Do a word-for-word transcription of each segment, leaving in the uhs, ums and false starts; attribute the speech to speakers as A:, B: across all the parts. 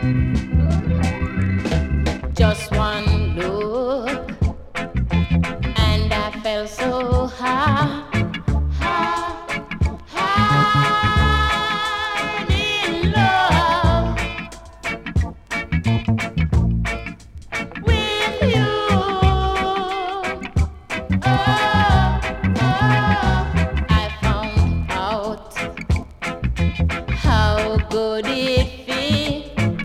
A: Just one look, and I felt so high, high, high in love with you. Oh, oh, I found out how good it feels.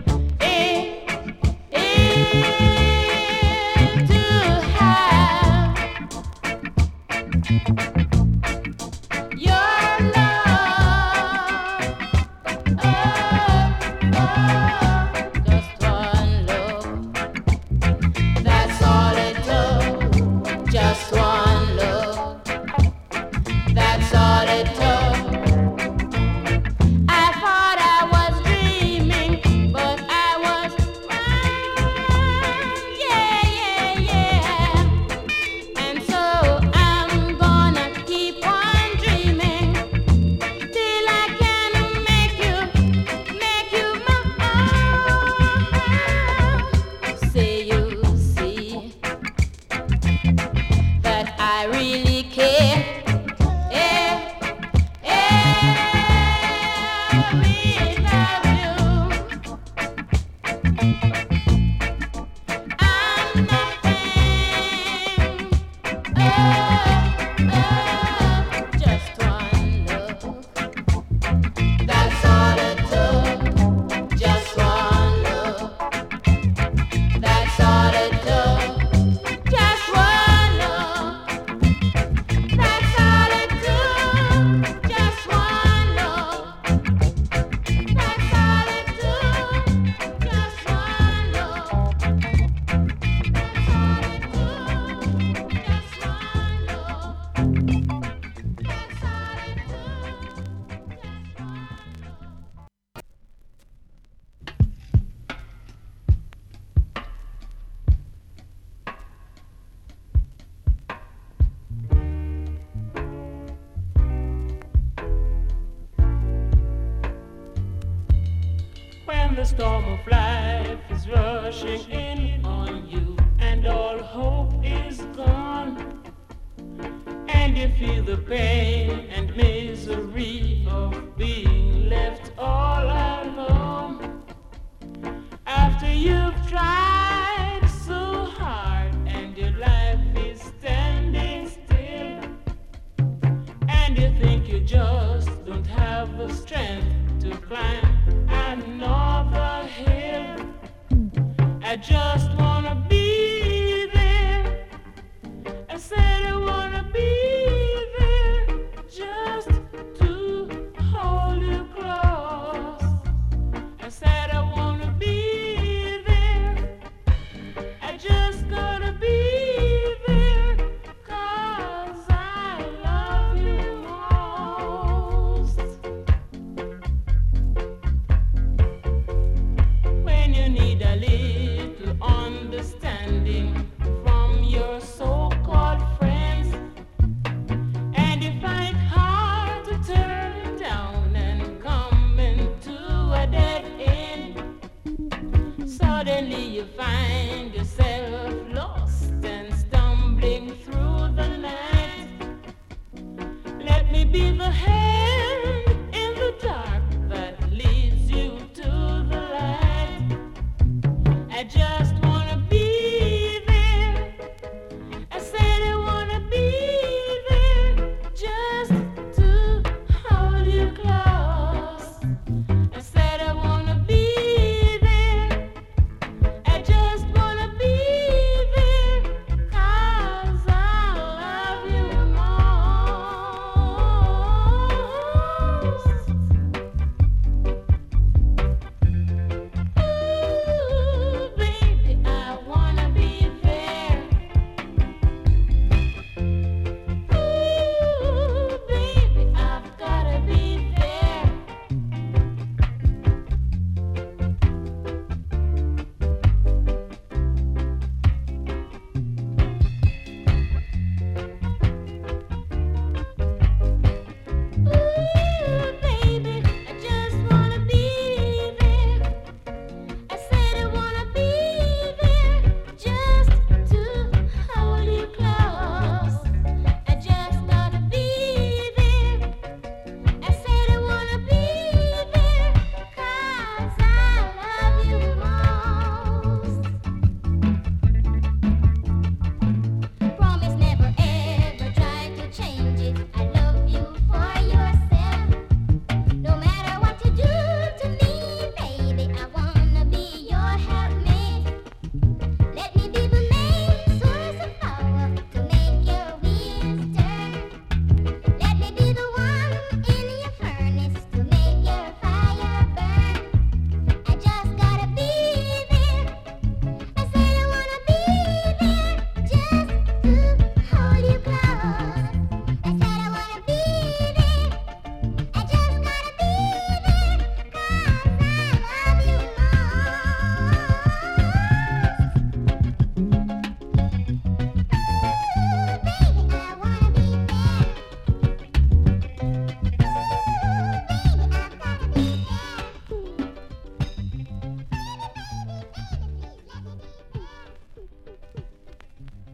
B: When the storm of life is rushing in on you and all hope is gone, and you feel the pain and misery of being left all alone, after you've tried so hard and your life is standing still, and you think you just don't have the strength to climb another hill. I just wanna be there. I said I wanna be there just to hold you close. I said I wanna be there. I just gotta be there 'cause I love you most. When you need a little understanding from your so-called friends, and you find hard to turn down and come into a dead end, suddenly you find yourself lost and stumbling through the night. Let me be the head